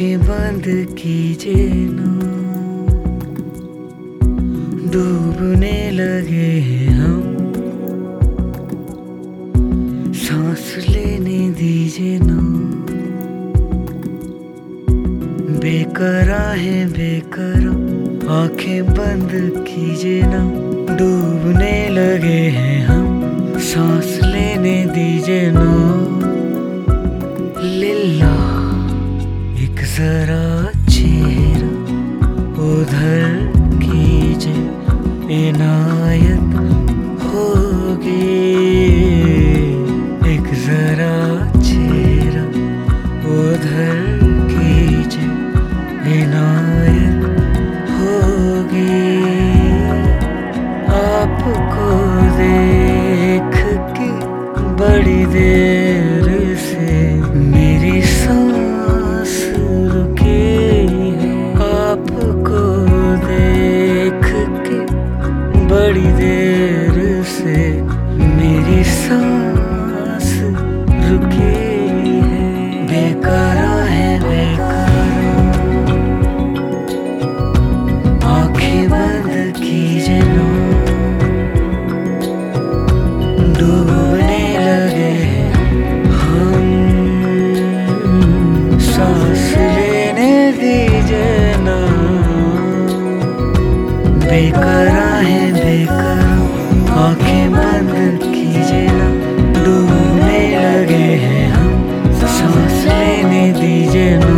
आंखें बंद कीजिए ना, डूबने लगे हैं हम, सांस लेने दीजिए ना। बेकरार है बेकरार, आंखें बंद कीजिए ना, डूबने लगे हैं हम, सांस लेने दीजिए ना। लिल्ला एक जरा चेहरा उधर कीजिए, इनायत होगी। एक जरा चेहरा उधर कीजिए, इनायत होगी। आपको देख के बड़ी देर से मेरी सांस रुकी है। आपको देख के बड़ी देर से मेरी सांस रुकी है। बेकरार है बेकरार, आंखें बंद कीजिए ना, डूबने लगे हम, सांस लेने दीजिए ना। बेकरार है बेकरार, आंखें बंद कीजिए ना, डूबने लगे हैं हम, सांस लेने दीजिए ना।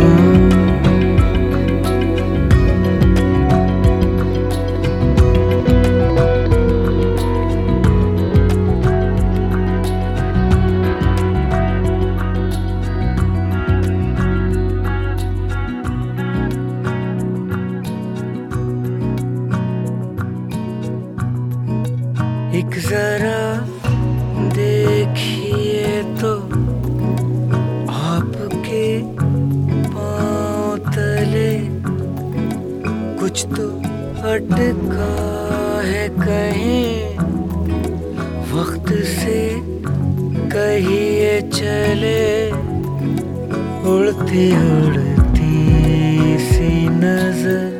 एक जरा देखिए तो आपके पाँव तले कुछ तो अटका है कहीं, वक्त से कहिए चले। उड़ती उड़ती सी नजर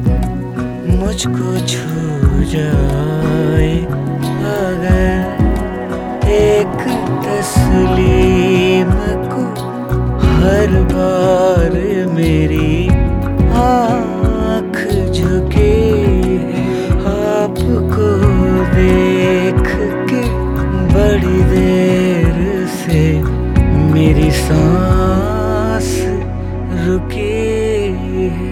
मुझको छू जाए अगर, एक तस्लीम को हर बार मेरी आँख झुके। आपको देख के बड़ी देर से मेरी सांस रुकी है।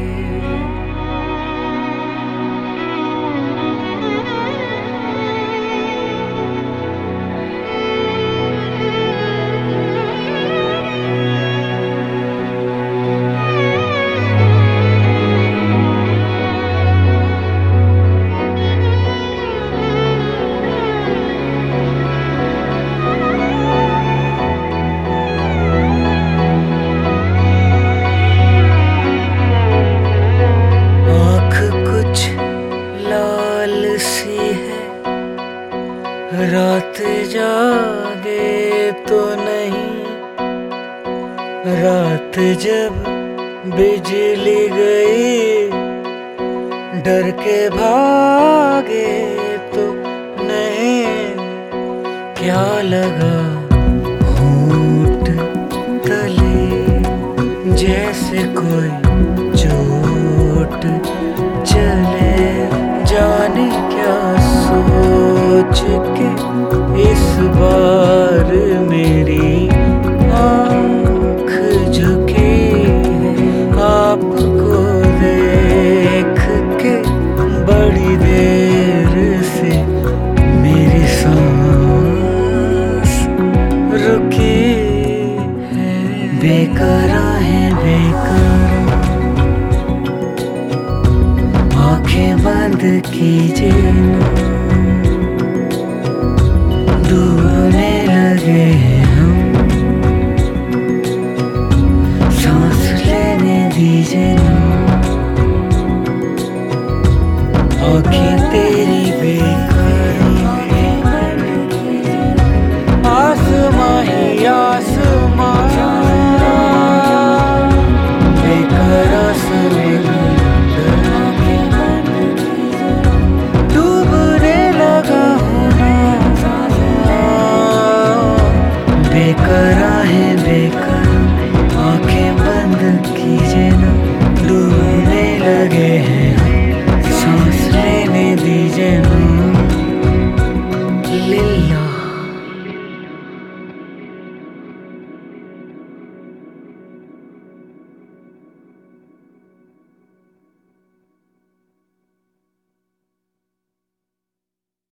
रात जागे तो नहीं, रात जब बिजली गई डर के भागे तो नहीं। क्या लगा होंठ तले जैसे कोई चोट चले, जाने क्या सोच के इस बार मेरी आँख झुकी है। आपको देख के बड़ी देर से मेरी सांस रुकी है। बेकरार है बेकरार, आंखें बंद कीजिए ना, डूबने लगे हैं हम, सांस लेने दीजिए ना। आंखें तेरी बेकरार, आसमां ही आसमां बेकरार। निगाहें बेकरार, आंखें बंद कीजिए ना।